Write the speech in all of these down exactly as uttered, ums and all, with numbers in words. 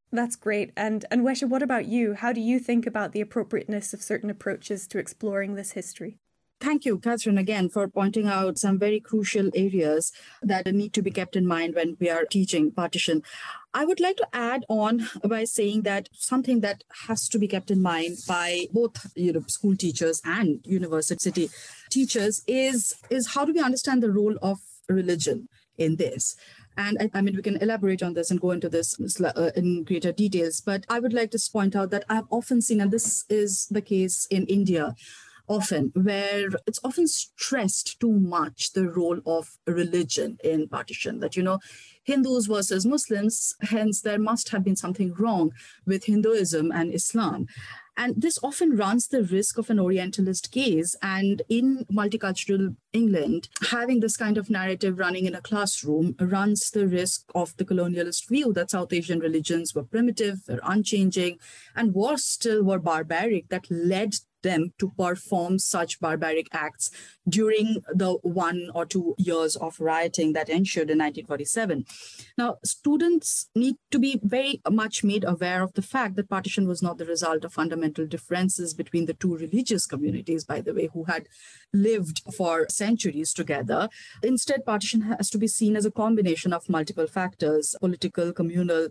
That's great. And Anwesha, what about you? How do you think about the appropriateness of certain approaches to exploring this history? Thank you, Catherine, again, for pointing out some very crucial areas that need to be kept in mind when we are teaching partition. I would like to add on by saying that something that has to be kept in mind by both you know, school teachers and university teachers is, is how do we understand the role of religion in this? And I, I mean, we can elaborate on this and go into this uh, in greater details. But I would like to point out that I've often seen, and this is the case in India, often, where it's often stressed too much the role of religion in partition, that, you know, Hindus versus Muslims, hence there must have been something wrong with Hinduism and Islam. And this often runs the risk of an Orientalist gaze. And in multicultural England, having this kind of narrative running in a classroom runs the risk of the colonialist view that South Asian religions were primitive, were unchanging, and worse still, were barbaric, that led them to perform such barbaric acts during the one or two years of rioting that ensued in nineteen forty-seven. Now, students need to be very much made aware of the fact that partition was not the result of fundamental differences between the two religious communities, by the way, who had lived for centuries together. Instead, partition has to be seen as a combination of multiple factors, political, communal,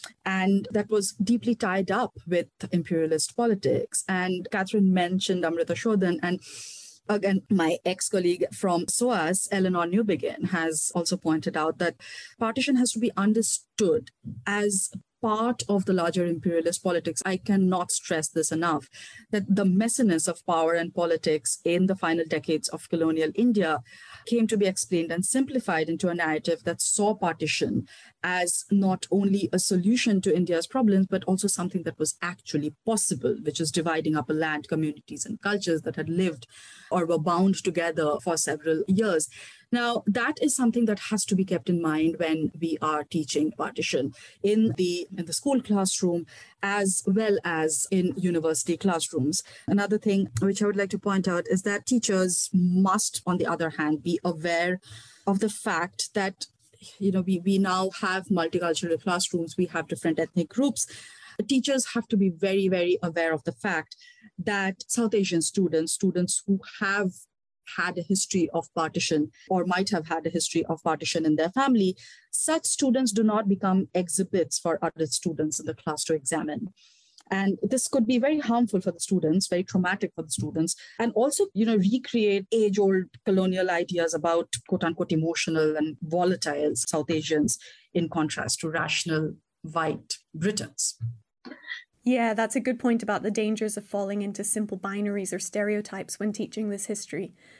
and that was deeply tied up with imperialist politics. And Catherine mentioned Amrita Shodhan, and again, my ex-colleague from SOAS, Eleanor Newbegin, has also pointed out that partition has to be understood as part of the larger imperialist politics. I cannot stress this enough, that the messiness of power and politics in the final decades of colonial India came to be explained and simplified into a narrative that saw partition as not only a solution to India's problems, but also something that was actually possible, which is dividing up a land, communities, and cultures that had lived or were bound together for several years. Now, that is something that has to be kept in mind when we are teaching partition in the in the school classroom as well as in university classrooms. Another thing which I would like to point out is that teachers must, on the other hand, be aware of the fact that you know we, we now have multicultural classrooms, we have different ethnic groups. Teachers have to be very, very aware of the fact that South Asian students, students who have had a history of partition or might have had a history of partition in their family, such students do not become exhibits for other students in the class to examine. And this could be very harmful for the students, very traumatic for the students, and also, you know, recreate age-old colonial ideas about quote-unquote emotional and volatile South Asians in contrast to rational white Britons. Yeah, that's a good point about the dangers of falling into simple binaries or stereotypes when teaching this history.